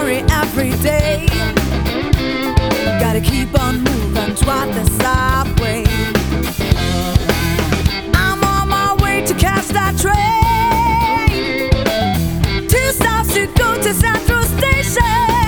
worry every day. Gotta keep on moving toward the subway. I'm on my way to catch that train. 2 stops to go to Central Station.